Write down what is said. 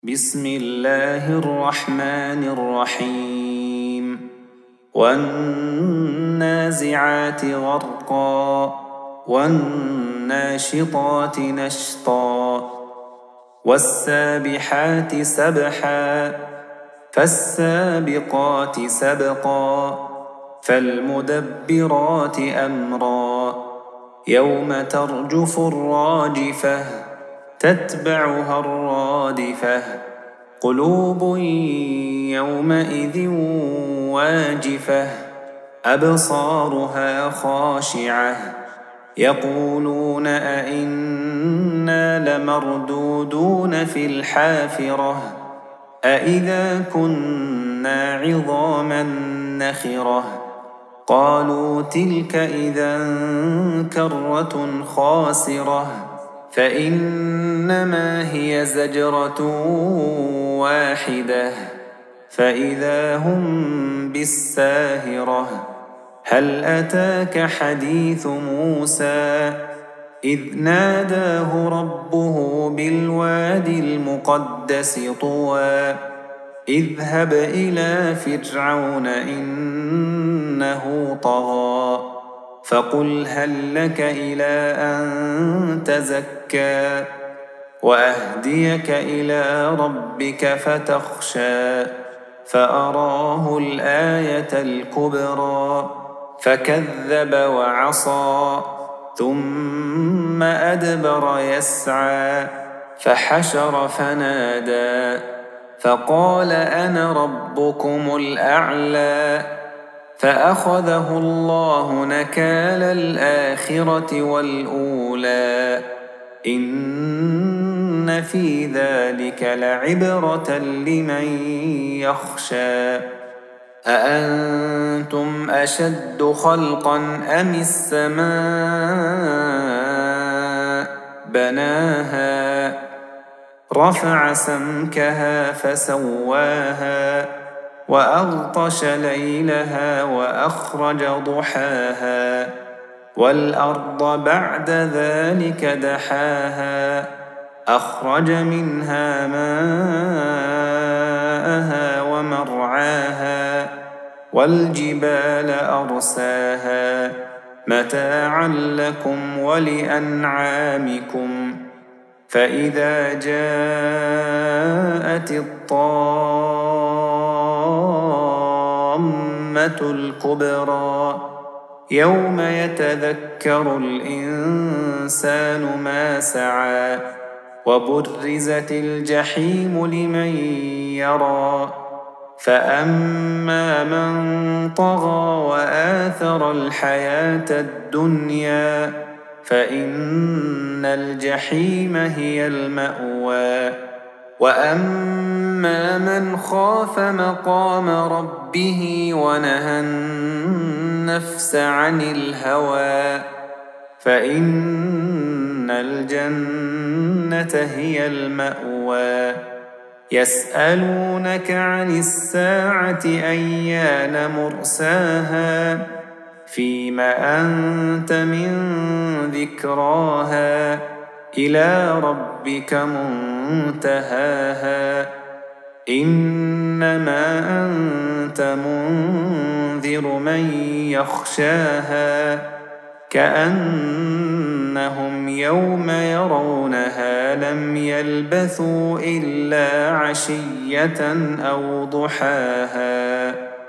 بسم الله الرحمن الرحيم والنازعات غرقا والناشطات نشطا والسابحات سبحا فالسابقات سبقا فالمدبرات أمرا يوم ترجف الراجفة تتبعها الرادفة قلوب يومئذ واجفة أبصارها خاشعة يقولون أئنا لمردودون في الحافرة أئذا كنا عظاما نخرة قالوا تلك إذا كرة خاسرة فإنما هي زجرة واحدة فإذا هم بالساهرة هل أتاك حديث موسى إذ ناداه ربه بالوادي المقدس طوى اذهب إلى فرعون إنه طغى فقل هل لك إلى أن تزكى وأهديك إلى ربك فتخشى فأراه الآية الكبرى فكذب وعصى ثم أدبر يسعى فحشر فنادى فقال أنا ربكم الأعلى فأخذه الله نكال الآخرة والأولى إن في ذلك لعبرة لمن يخشى أأنتم أشد خلقا أم السماء بناها رفع سمكها فسواها وأغطش ليلها وأخرج ضحاها والأرض بعد ذلك دحاها أخرج منها ماءها ومرعاها والجبال أرساها متاعا لكم ولأنعامكم فإذا جاءت الطامة الكبرى يوم يتذكر الإنسان ما سعى وبرزت الجحيم لمن يرى فأما من طغى وآثر الحياة الدنيا فإن الجحيم هي المأوى وأما من خاف مقام ربه ونهى النفس عن الهوى فإن الجنة هي المأوى يسألونك عن الساعة أيان مرساها فيم أنت من ذكراها إلى ربك منتهاها إنما أنت منذر من يخشاها كأنهم يوم يرونها لم يلبثوا إلا عشية أو ضحاها